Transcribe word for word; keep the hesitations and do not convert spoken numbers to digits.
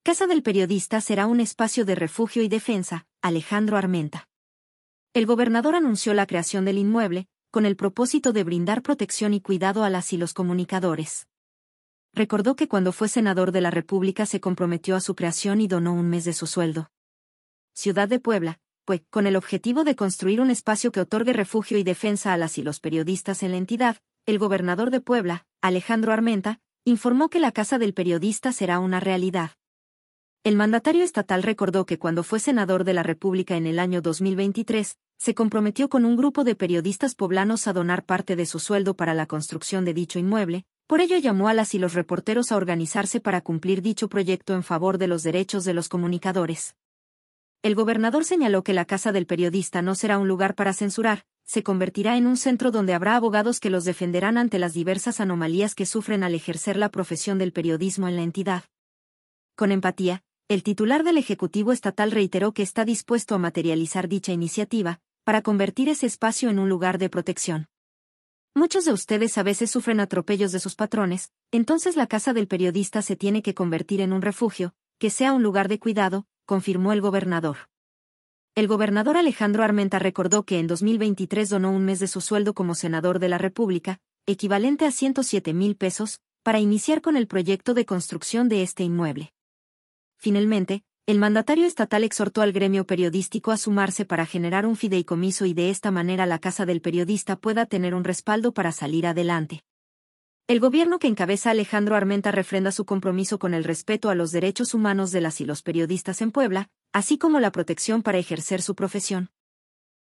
Casa del Periodista será un espacio de refugio y defensa, Alejandro Armenta. El gobernador anunció la creación del inmueble, con el propósito de brindar protección y cuidado a las y los comunicadores. Recordó que cuando fue senador de la República se comprometió a su creación y donó un mes de su sueldo. Ciudad de Puebla, pues, con el objetivo de construir un espacio que otorgue refugio y defensa a las y los periodistas en la entidad, el gobernador de Puebla, Alejandro Armenta, informó que la Casa del Periodista será una realidad. El mandatario estatal recordó que cuando fue senador de la República en el año dos mil veintitrés, se comprometió con un grupo de periodistas poblanos a donar parte de su sueldo para la construcción de dicho inmueble, por ello llamó a las y los reporteros a organizarse para cumplir dicho proyecto en favor de los derechos de los comunicadores. El gobernador señaló que la Casa del Periodista no será un lugar para censurar, se convertirá en un centro donde habrá abogados que los defenderán ante las diversas anomalías que sufren al ejercer la profesión del periodismo en la entidad. Con empatía, el titular del Ejecutivo Estatal reiteró que está dispuesto a materializar dicha iniciativa, para convertir ese espacio en un lugar de protección. Muchos de ustedes a veces sufren atropellos de sus patrones, entonces la Casa del Periodista se tiene que convertir en un refugio, que sea un lugar de cuidado, confirmó el gobernador. El gobernador Alejandro Armenta recordó que en dos mil veintitrés donó un mes de su sueldo como senador de la República, equivalente a ciento siete mil pesos, para iniciar con el proyecto de construcción de este inmueble. Finalmente, el mandatario estatal exhortó al gremio periodístico a sumarse para generar un fideicomiso y de esta manera la Casa del Periodista pueda tener un respaldo para salir adelante. El gobierno que encabeza Alejandro Armenta refrenda su compromiso con el respeto a los derechos humanos de las y los periodistas en Puebla, así como la protección para ejercer su profesión.